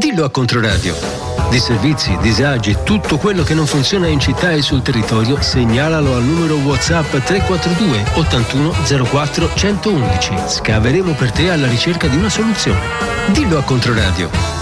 Dillo a Controradio. Disservizi, disagi, tutto quello che non funziona in città e sul territorio, segnalalo al numero WhatsApp 342 81 04 111. Scaveremo per te alla ricerca di una soluzione. Dillo a Controradio.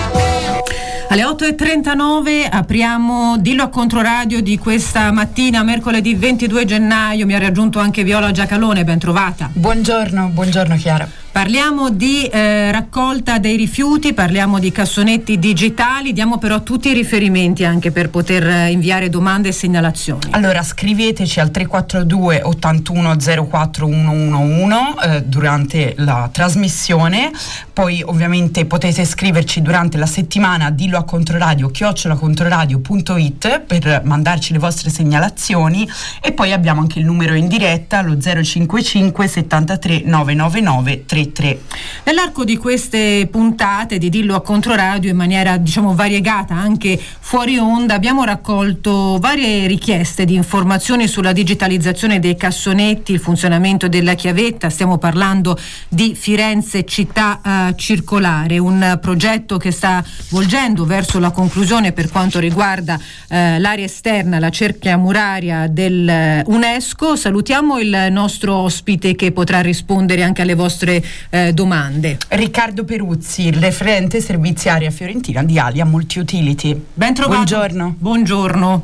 Alle 8.39 apriamo Dillo a Controradio di questa mattina, mercoledì 22 gennaio. Mi ha raggiunto anche Viola Giacalone, ben trovata. Buongiorno Chiara. Parliamo di raccolta dei rifiuti, parliamo di cassonetti digitali, diamo però tutti i riferimenti anche per poter inviare domande e segnalazioni. Allora scriveteci al 342 81 04 111 durante la trasmissione, poi ovviamente potete scriverci durante la settimana a dillo a Controradio @controradio.it per mandarci le vostre segnalazioni, e poi abbiamo anche il numero in diretta, lo 055 73 999 33. Nell'arco di queste puntate di Dillo a Controradio, in maniera variegata anche fuori onda, abbiamo raccolto varie richieste di informazioni sulla digitalizzazione dei cassonetti, il funzionamento della chiavetta. Stiamo parlando di Firenze Città Circolare, un progetto che sta volgendo verso la conclusione per quanto riguarda l'area esterna, la cerchia muraria del UNESCO. Salutiamo il nostro ospite che potrà rispondere anche alle vostre domande. Riccardo Peruzzi, referente serviziaria fiorentina di Alia Multiutility. Ben trovato. Buongiorno.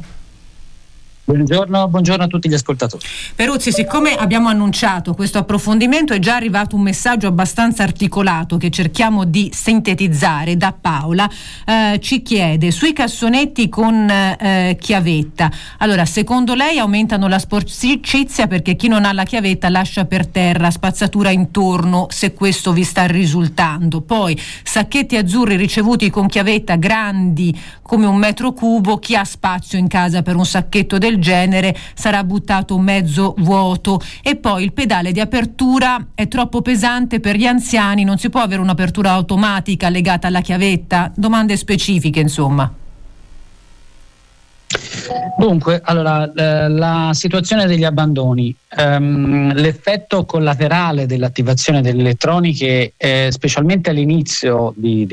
Buongiorno a tutti gli ascoltatori. Peruzzi, siccome abbiamo annunciato questo approfondimento, è già arrivato un messaggio abbastanza articolato che cerchiamo di sintetizzare da Paola. Ci chiede sui cassonetti con chiavetta. Allora, secondo lei aumentano la sporcizia perché chi non ha la chiavetta lascia per terra spazzatura intorno, se questo vi sta risultando. Poi sacchetti azzurri ricevuti con chiavetta grandi come 1 metro cubo, chi ha spazio in casa per un sacchetto del genere sarà buttato mezzo vuoto. E poi il pedale di apertura è troppo pesante per gli anziani, non si può avere un'apertura automatica legata alla chiavetta? Domande specifiche, insomma. Dunque, allora, la situazione degli abbandoni, l'effetto collaterale dell'attivazione delle elettroniche, specialmente all'inizio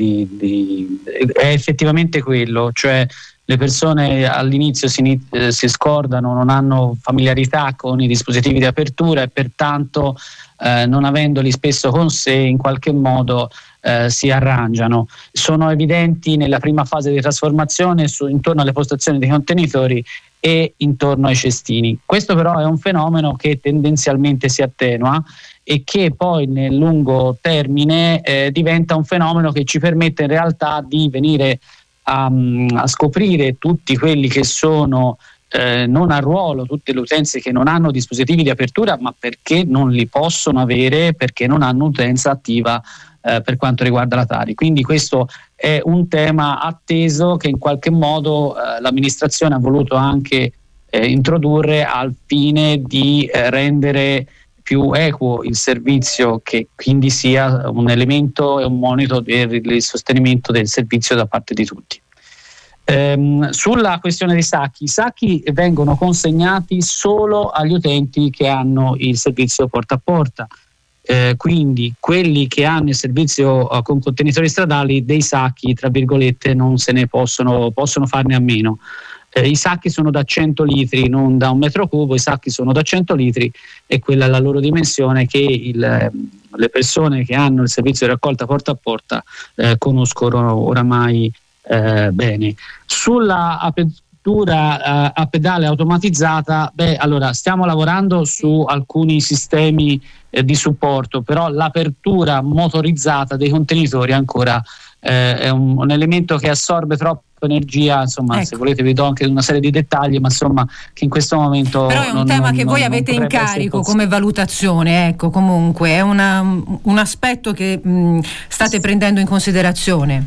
è effettivamente quello, cioè le persone all'inizio si scordano, non hanno familiarità con i dispositivi di apertura e pertanto non avendoli spesso con sé in qualche modo si arrangiano. Sono evidenti nella prima fase di trasformazione intorno alle postazioni dei contenitori e intorno ai cestini. Questo però è un fenomeno che tendenzialmente si attenua e che poi nel lungo termine diventa un fenomeno che ci permette in realtà di venire a scoprire tutti quelli che sono non a ruolo, tutte le utenze che non hanno dispositivi di apertura, ma perché non li possono avere, perché non hanno utenza attiva per quanto riguarda la Tari. Quindi questo è un tema atteso che in qualche modo l'amministrazione ha voluto anche introdurre al fine di rendere più equo il servizio, che quindi sia un elemento e un monito per il sostenimento del servizio da parte di tutti. Sulla questione dei sacchi, i sacchi vengono consegnati solo agli utenti che hanno il servizio porta a porta, quindi quelli che hanno il servizio con contenitori stradali dei sacchi, tra virgolette, non se ne possono farne a meno. I sacchi sono da 100 litri, non da 1 metro cubo, i sacchi sono da 100 litri e quella è la loro dimensione che le persone che hanno il servizio di raccolta porta a porta conoscono oramai bene. Sulla apertura a pedale automatizzata, allora stiamo lavorando su alcuni sistemi di supporto, però l'apertura motorizzata dei contenitori ancora è un elemento che assorbe troppo energia, insomma, ecco. Se volete vi do anche una serie di dettagli, ma insomma che in questo momento però è un tema che voi avete in carico come valutazione, ecco, comunque è un aspetto che state prendendo in considerazione.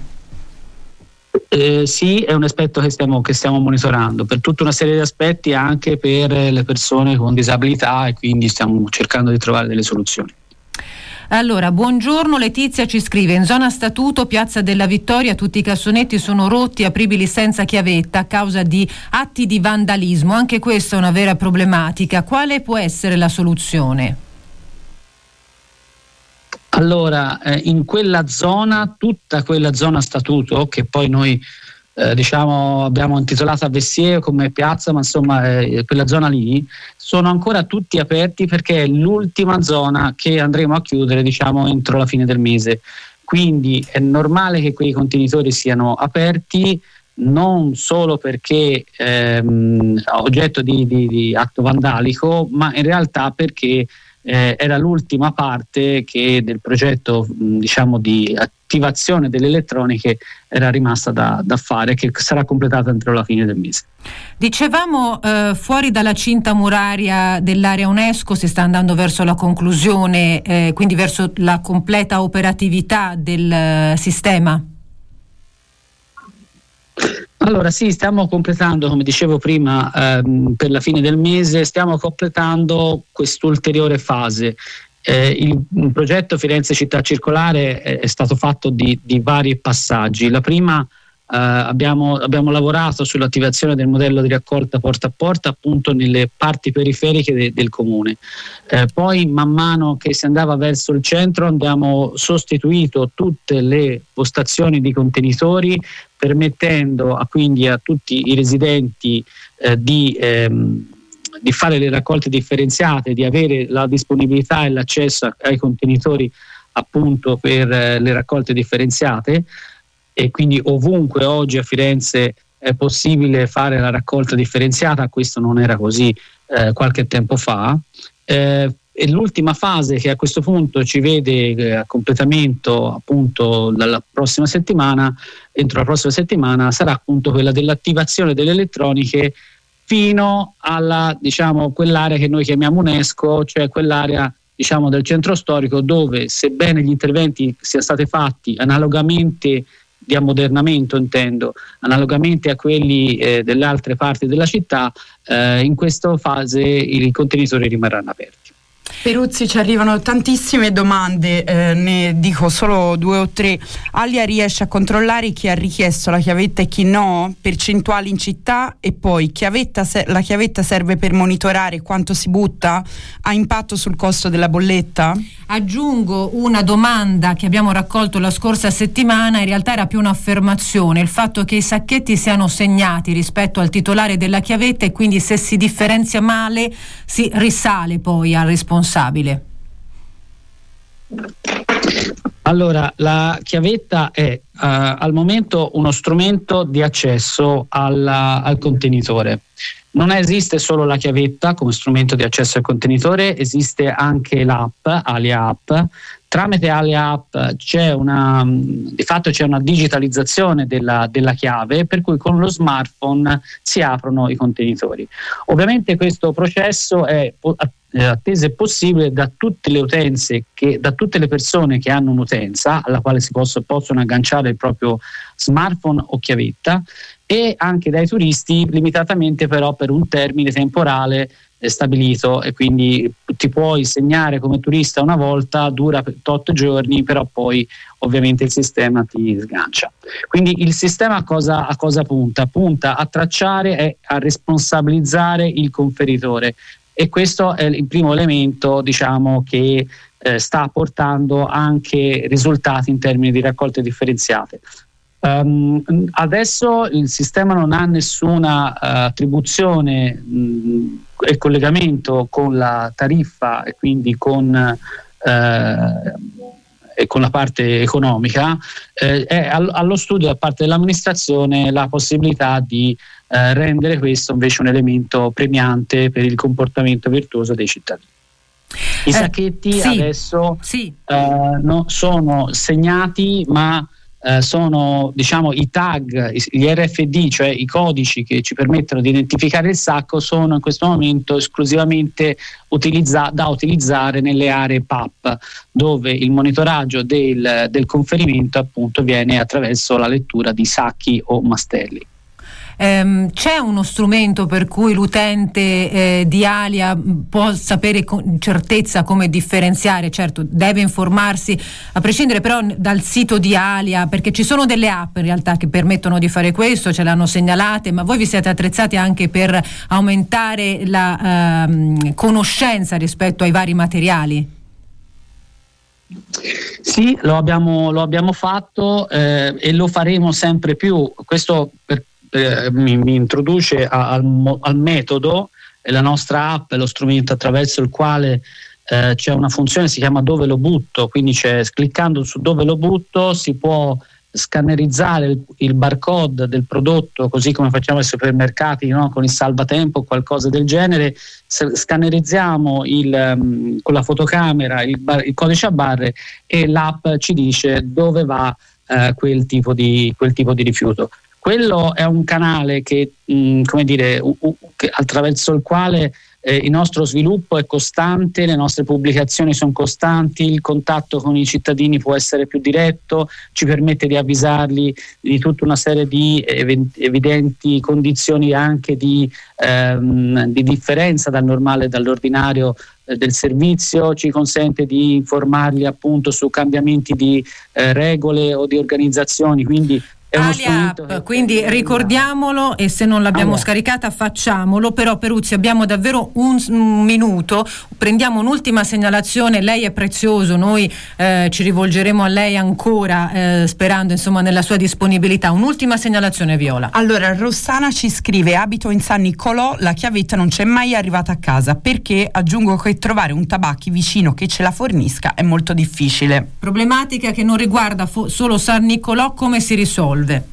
Sì, è un aspetto che stiamo monitorando per tutta una serie di aspetti, anche per le persone con disabilità, e quindi stiamo cercando di trovare delle soluzioni. Allora, buongiorno, Letizia ci scrive: in zona Statuto, Piazza della Vittoria, tutti i cassonetti sono rotti, apribili senza chiavetta a causa di atti di vandalismo. Anche questa è una vera problematica. Quale può essere la soluzione? Allora, in quella zona, tutta quella zona statuto, che poi noi abbiamo intitolato a Vessier come piazza, ma insomma quella zona lì, sono ancora tutti aperti perché è l'ultima zona che andremo a chiudere entro la fine del mese. Quindi è normale che quei contenitori siano aperti, non solo perché oggetto di atto vandalico, ma in realtà perché era l'ultima parte del progetto di attivazione delle elettroniche era rimasta da fare, che sarà completata entro la fine del mese. Dicevamo fuori dalla cinta muraria dell'area UNESCO si sta andando verso la conclusione, quindi verso la completa operatività del sistema? Allora sì, stiamo completando, come dicevo prima, per la fine del mese stiamo completando quest'ulteriore fase. Il progetto Firenze Città Circolare è stato fatto di vari passaggi. La prima, abbiamo lavorato sull'attivazione del modello di raccolta porta a porta appunto nelle parti periferiche del comune. Poi man mano che si andava verso il centro abbiamo sostituito tutte le postazioni di contenitori, permettendo quindi a tutti i residenti di fare le raccolte differenziate, di avere la disponibilità e l'accesso ai contenitori appunto per le raccolte differenziate, e quindi ovunque oggi a Firenze è possibile fare la raccolta differenziata. Questo non era così qualche tempo fa. E l'ultima fase, che a questo punto ci vede a completamento appunto dalla prossima settimana, entro la prossima settimana, sarà appunto quella dell'attivazione delle elettroniche fino alla quell'area che noi chiamiamo UNESCO, cioè quell'area del centro storico, dove sebbene gli interventi siano stati fatti analogamente di ammodernamento, intendo, analogamente a quelli delle altre parti della città, in questa fase i contenitori rimarranno aperti. Peruzzi, ci arrivano tantissime domande, ne dico solo 2 o 3. Alia riesce a controllare chi ha richiesto la chiavetta e chi no? Percentuali in città? E poi la chiavetta serve per monitorare quanto si butta? Ha impatto sul costo della bolletta? Aggiungo una domanda che abbiamo raccolto la scorsa settimana, in realtà era più un'affermazione, il fatto che i sacchetti siano segnati rispetto al titolare della chiavetta e quindi se si differenzia male si risale poi al responsabile. Allora, la chiavetta è al momento uno strumento di accesso al contenitore. Non esiste solo la chiavetta come strumento di accesso al contenitore, esiste anche l'app, Alia App. Tramite Alia App di fatto c'è una digitalizzazione della chiave, per cui con lo smartphone si aprono i contenitori. Ovviamente questo processo è atteso e possibile da tutte le utenze, da tutte le persone che hanno un'utenza alla quale si possono agganciare il proprio smartphone o chiavetta, e anche dai turisti, limitatamente però per un termine temporale stabilito, e quindi ti puoi segnare come turista una volta, dura per 8 giorni, però poi ovviamente il sistema ti sgancia. Quindi il sistema a cosa punta? Punta a tracciare e a responsabilizzare il conferitore, e questo è il primo elemento che sta portando anche risultati in termini di raccolte differenziate. Adesso il sistema non ha nessuna attribuzione e collegamento con la tariffa e quindi con la parte economica. È allo studio da parte dell'amministrazione la possibilità di rendere questo invece un elemento premiante per il comportamento virtuoso dei cittadini. I sacchetti adesso sono segnati, ma sono i tag, gli RFD, cioè i codici che ci permettono di identificare il sacco, sono in questo momento esclusivamente da utilizzare nelle aree PAP, dove il monitoraggio del conferimento appunto viene attraverso la lettura di sacchi o mastelli. C'è uno strumento per cui l'utente di Alia può sapere con certezza come differenziare? Certo, deve informarsi a prescindere però dal sito di Alia, perché ci sono delle app in realtà che permettono di fare questo, ce l'hanno segnalate, ma voi vi siete attrezzati anche per aumentare la conoscenza rispetto ai vari materiali? Sì, lo abbiamo fatto e lo faremo sempre più. Questo mi introduce al metodo. La nostra app è lo strumento attraverso il quale c'è una funzione, si chiama dove lo butto, quindi cliccando su dove lo butto si può scannerizzare il barcode del prodotto, così come facciamo ai supermercati, no? Con il salvatempo o qualcosa del genere. Scannerizziamo con la fotocamera il codice a barre e l'app ci dice dove va quel tipo di rifiuto. Quello è un canale che attraverso il quale il nostro sviluppo è costante, le nostre pubblicazioni sono costanti, il contatto con i cittadini può essere più diretto, ci permette di avvisarli di tutta una serie di evidenti condizioni anche di differenza dal normale, dall'ordinario del servizio, ci consente di informarli appunto su cambiamenti di regole o di organizzazioni, quindi App, quindi ricordiamolo, e se non l'abbiamo scaricata facciamolo. Però Peruzzi, abbiamo davvero un minuto, prendiamo un'ultima segnalazione, lei è prezioso, noi ci rivolgeremo a lei ancora sperando insomma nella sua disponibilità. Un'ultima segnalazione, Viola. Allora, Rossana ci scrive: abito in San Niccolò, la chiavetta non c'è mai arrivata a casa, perché aggiungo che trovare un tabacchi vicino che ce la fornisca è molto difficile. Problematica che non riguarda solo San Niccolò. Come si risolve?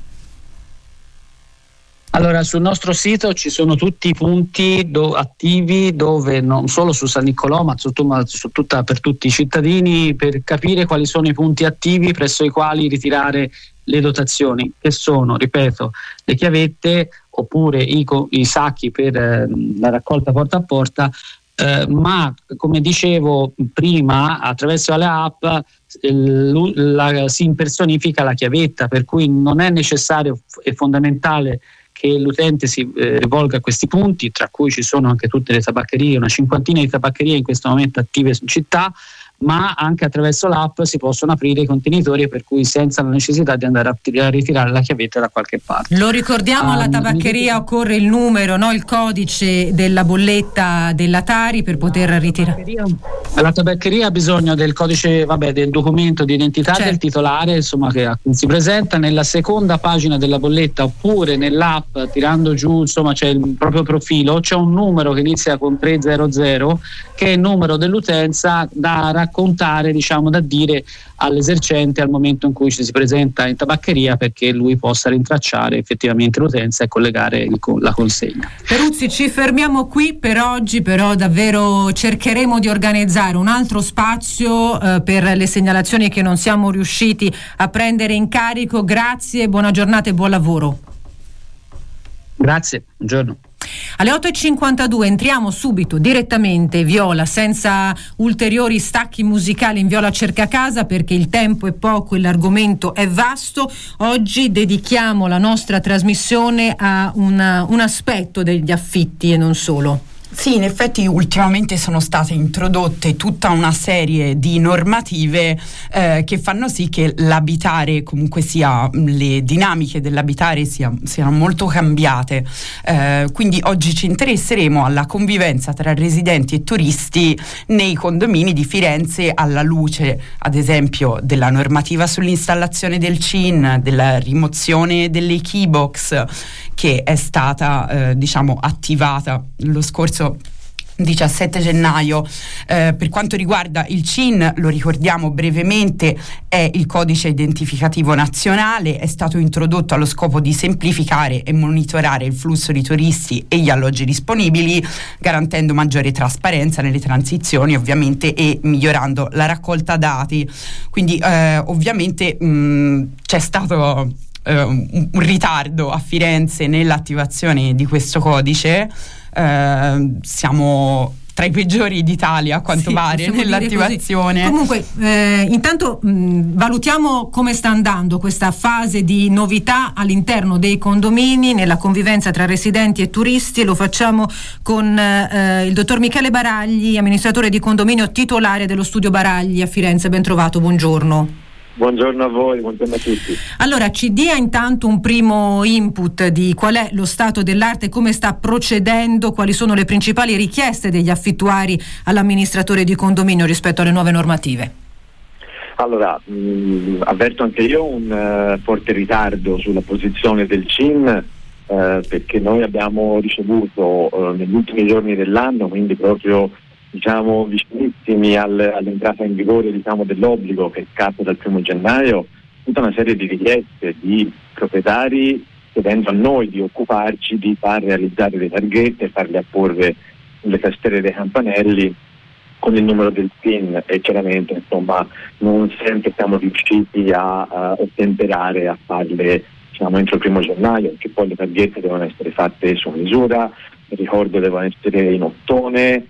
Allora, sul nostro sito ci sono tutti i punti attivi, dove non solo su San Niccolò ma per tutti i cittadini, per capire quali sono i punti attivi presso i quali ritirare le dotazioni, che sono, ripeto, le chiavette oppure i sacchi per la raccolta porta a porta. Ma come dicevo prima, attraverso le app si impersonifica la chiavetta, per cui non è necessario e fondamentale che l'utente si rivolga a questi punti, tra cui ci sono anche tutte le tabaccherie, una cinquantina di tabaccherie in questo momento attive in città, ma anche attraverso l'app si possono aprire i contenitori, per cui senza la necessità di andare a ritirare la chiavetta da qualche parte. Lo ricordiamo, alla tabaccheria occorre il numero, no? Il codice della bolletta della Tari per poter ritirare. La tabaccheria ha bisogno del codice, del documento di identità del titolare, insomma, che si presenta nella seconda pagina della bolletta, oppure nell'app, tirando giù, insomma, c'è il proprio profilo, c'è un numero che inizia con 300, che è il numero dell'utenza da raccontare, da dire all'esercente al momento in cui ci si presenta in tabaccheria, perché lui possa rintracciare effettivamente l'utenza e collegare la consegna. Peruzzi, ci fermiamo qui per oggi, però davvero cercheremo di organizzare un altro spazio per le segnalazioni che non siamo riusciti a prendere in carico. Grazie, buona giornata e buon lavoro. Grazie, buongiorno. Alle 8.52 entriamo subito direttamente, Viola, senza ulteriori stacchi musicali in Viola Cerca Casa, perché il tempo è poco e l'argomento è vasto. Oggi dedichiamo la nostra trasmissione a un aspetto degli affitti e non solo. Sì, in effetti ultimamente sono state introdotte tutta una serie di normative che fanno sì che l'abitare, comunque sia le dinamiche dell'abitare siano molto cambiate. Quindi oggi ci interesseremo alla convivenza tra residenti e turisti nei condomini di Firenze, alla luce, ad esempio, della normativa sull'installazione del CIN, della rimozione delle keybox che è stata attivata lo scorso 17 gennaio. Per quanto riguarda il CIN, lo ricordiamo brevemente, è il codice identificativo nazionale, è stato introdotto allo scopo di semplificare e monitorare il flusso di turisti e gli alloggi disponibili, garantendo maggiore trasparenza nelle transizioni ovviamente e migliorando la raccolta dati. Quindi ovviamente c'è stato un ritardo a Firenze nell'attivazione di questo codice. Siamo tra i peggiori d'Italia a quanto pare nell'attivazione. Comunque intanto valutiamo come sta andando questa fase di novità all'interno dei condomini nella convivenza tra residenti e turisti. Lo facciamo con il dottor Michele Baragli, amministratore di condominio titolare dello studio Baragli a Firenze. Ben trovato, buongiorno. Buongiorno a voi, buongiorno a tutti. Allora, ci dia intanto un primo input di qual è lo stato dell'arte, come sta procedendo, quali sono le principali richieste degli affittuari all'amministratore di condominio rispetto alle nuove normative. Allora, avverto anche io un forte ritardo sulla posizione del CIN, perché noi abbiamo ricevuto negli ultimi giorni dell'anno, quindi proprio vicinissimi all'entrata in vigore dell'obbligo che scatta dal 1 gennaio, tutta una serie di richieste di proprietari chiedendo a noi di occuparci di far realizzare le targhette e farle apporre sulle tastiere dei campanelli con il numero del PIN, e chiaramente non sempre siamo riusciti a ottemperare a farle entro il 1 gennaio, perché poi le targhette devono essere fatte su misura, il ricordo devono essere in ottone,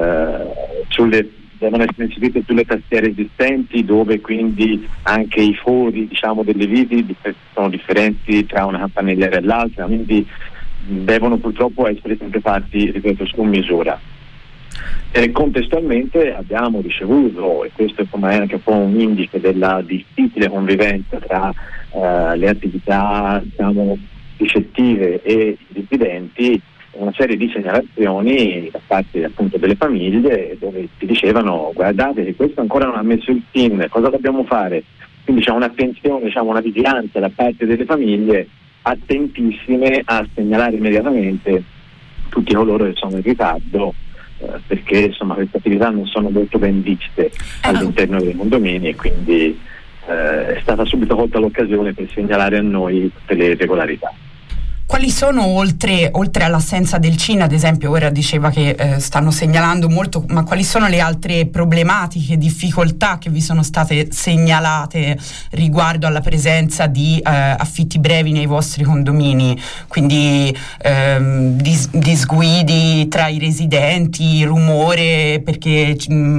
devono essere inserite sulle tastiere esistenti, dove quindi anche i fori delle viti sono differenti tra una campanelliera e l'altra, quindi devono purtroppo essere sempre fatti, ripeto, su misura. E contestualmente abbiamo ricevuto, e questo è anche un po' un indice della difficile convivenza tra le attività ricettive e i residenti, una serie di segnalazioni da parte appunto delle famiglie, dove ti dicevano: guardate che questo ancora non ha messo il PIN, cosa dobbiamo fare? Quindi c'è un'attenzione, una vigilanza da parte delle famiglie, attentissime a segnalare immediatamente tutti coloro che sono in ritardo, perché queste attività non sono molto ben viste all'interno dei condomini, e quindi è stata subito colta l'occasione per segnalare a noi tutte le irregolarità. Quali sono, oltre all'assenza del CIN, ad esempio, ora diceva che stanno segnalando molto, ma quali sono le altre problematiche, difficoltà che vi sono state segnalate riguardo alla presenza di affitti brevi nei vostri condomini? Quindi disguidi tra i residenti, rumore per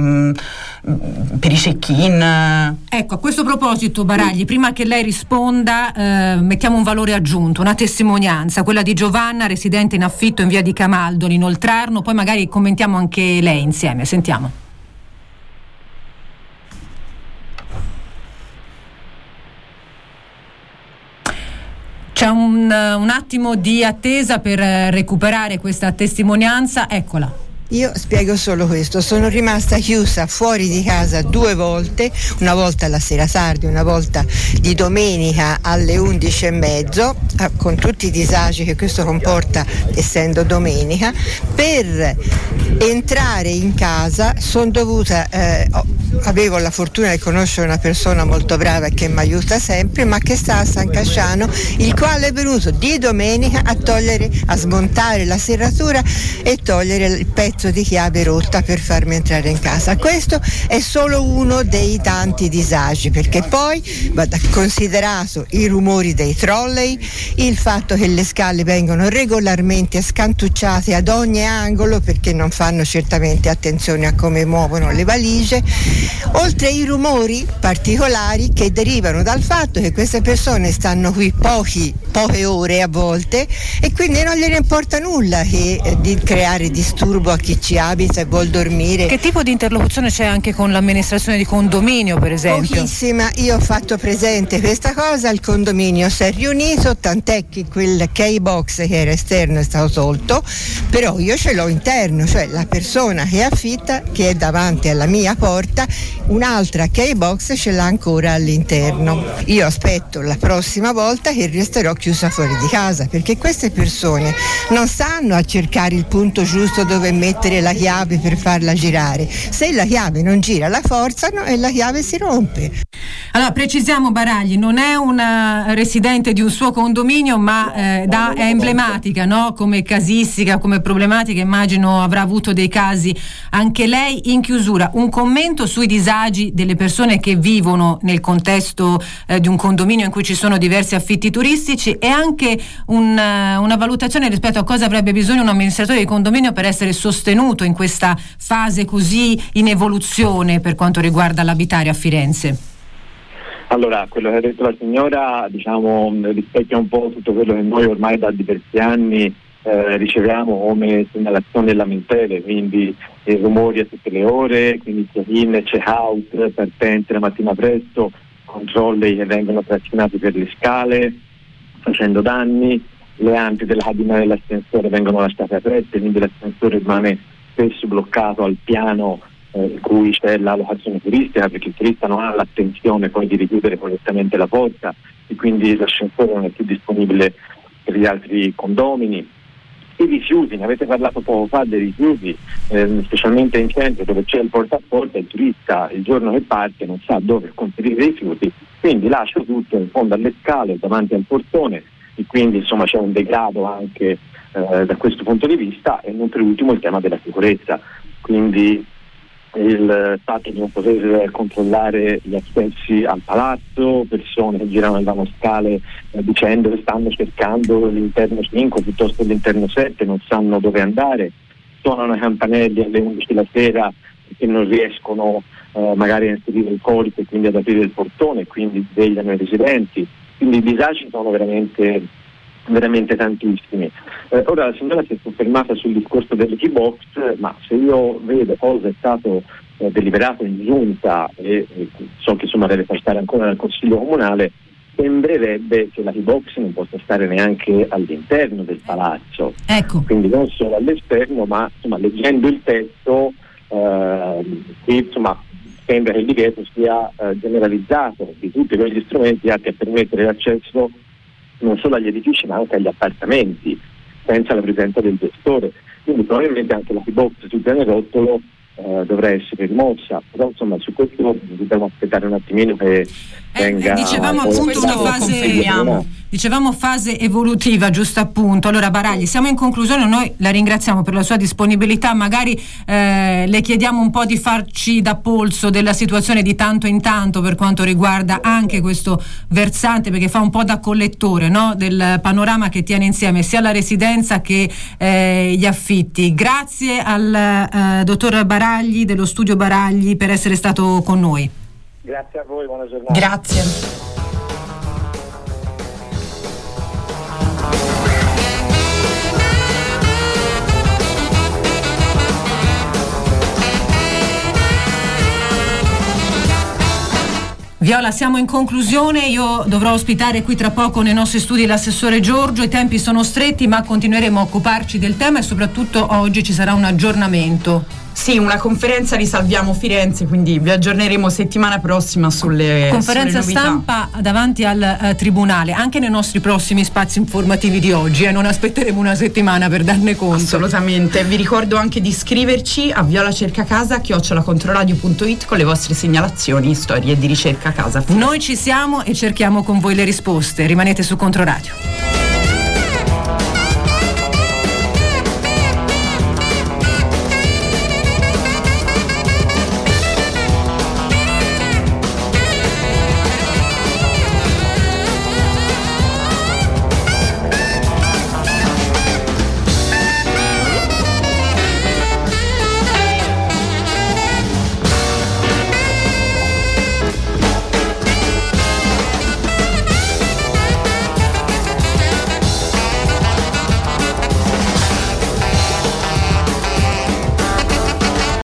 i check-in. Ecco, a questo proposito, Baragli, prima che lei risponda, mettiamo un valore aggiunto, una testimonianza, quella di Giovanna, residente in affitto in via di Camaldoli, in Oltrarno. Poi magari commentiamo anche lei insieme. Sentiamo. C'è un attimo di attesa per recuperare questa testimonianza. Eccola. Io spiego solo questo: sono rimasta chiusa fuori di casa 2 volte, una volta la sera tardi, una volta di domenica alle 11:30, con tutti i disagi che questo comporta essendo domenica. Per entrare in casa sono dovuta, avevo la fortuna di conoscere una persona molto brava che mi aiuta sempre, ma che sta a San Casciano, il quale è venuto di domenica a smontare la serratura e togliere il pezzo di chiave rotta per farmi entrare in casa. Questo è solo uno dei tanti disagi, perché poi va considerato i rumori dei trolley, il fatto che le scale vengono regolarmente scantucciate ad ogni angolo perché non fanno certamente attenzione a come muovono le valigie, oltre ai rumori particolari che derivano dal fatto che queste persone stanno qui poche ore a volte, e quindi non gliene importa nulla di creare disturbo a chi ci abita e vuol dormire. Che tipo di interlocuzione c'è anche con l'amministrazione di condominio, per esempio? Pochissima. Io ho fatto presente questa cosa, il condominio si è riunito, tant'è che quel key-box che era esterno è stato tolto, però io ce l'ho interno, cioè la persona che affitta, che è davanti alla mia porta, un'altra key-box ce l'ha ancora all'interno. Io aspetto la prossima volta che resterò chiusa fuori di casa, perché queste persone non stanno a cercare il punto giusto dove mettere la chiave per farla girare. Se la chiave non gira, la forzano e la chiave si rompe. Allora, precisiamo, Baragli, non è una residente di un suo condominio, ma è emblematica, no? Come casistica, come problematica, immagino avrà avuto dei casi anche lei in chiusura. Un commento sui disagi delle persone che vivono nel contesto di un condominio in cui ci sono diversi affitti turistici, e anche una valutazione rispetto a cosa avrebbe bisogno un amministratore di condominio per essere sostenuto in questa fase così in evoluzione per quanto riguarda l'abitare a Firenze. Allora, quello che ha detto la signora, rispecchia un po' tutto quello che noi ormai da diversi anni riceviamo come segnalazioni e lamentele, quindi rumori a tutte le ore, quindi check-in, check-out, partenze la mattina presto, controlli che vengono trascinati per le scale, facendo danni, le ampi della cabina dell'ascensore vengono lasciate aperte, quindi l'ascensore rimane spesso bloccato al piano in cui c'è la locazione turistica, perché il turista non ha l'attenzione poi di richiudere correttamente la porta e quindi l'ascensore non è più disponibile per gli altri condomini. I rifiuti, ne avete parlato poco fa dei rifiuti, specialmente in centro dove c'è il porta a porta, il turista il giorno che parte non sa dove conferire i rifiuti, quindi lascia tutto in fondo alle scale davanti al portone e quindi insomma c'è un degrado anche da questo punto di vista. E non per ultimo il tema della sicurezza, quindi il fatto di non poter controllare gli accessi al palazzo, persone che girano e vanno scale dicendo che stanno cercando l'interno 5 piuttosto che l'interno 7, non sanno dove andare, suonano i campanelli alle 11 la sera perché non riescono magari a inserire il codice e quindi ad aprire il portone, quindi svegliano i residenti, quindi i disagi sono veramente tantissimi. Ora la signora si è soffermata sul discorso delle key box, ma se io vedo cosa è stato deliberato in giunta e so che insomma deve passare ancora dal Consiglio Comunale, sembrerebbe che la key box non possa stare neanche all'interno del palazzo, ecco. Quindi non solo all'esterno, ma insomma leggendo il testo qui insomma sembra che il divieto sia generalizzato di tutti quegli strumenti atti a permettere l'accesso non solo agli edifici ma anche agli appartamenti senza la presenza del gestore, quindi probabilmente anche la key box sul pianerottolo dovrà essere rimossa, però insomma su questo dobbiamo aspettare un attimino che venga. Dicevamo appunto una fase evolutiva, giusto appunto. Allora Baragli, siamo in conclusione, noi la ringraziamo per la sua disponibilità, magari le chiediamo un po' di farci da polso della situazione di tanto in tanto per quanto riguarda anche questo versante, perché fa un po' da collettore, no? Del panorama che tiene insieme sia la residenza che gli affitti. Grazie al dottor Baragli dello studio Baragli per essere stato con noi. Grazie a voi, buona giornata. Grazie. Viola, siamo in conclusione, io dovrò ospitare qui tra poco nei nostri studi l'assessore Giorgio, i tempi sono stretti ma continueremo a occuparci del tema e soprattutto oggi ci sarà un aggiornamento. Sì, una conferenza di Salviamo Firenze, quindi vi aggiorneremo settimana prossima sulle conferenza sulle stampa davanti al Tribunale, anche nei nostri prossimi spazi informativi di oggi, non aspetteremo una settimana per darne conto. Assolutamente, vi ricordo anche di iscriverci a violacercacasa@controradio.it con le vostre segnalazioni, storie di ricerca casa. Noi ci siamo e cerchiamo con voi le risposte, rimanete su Controradio.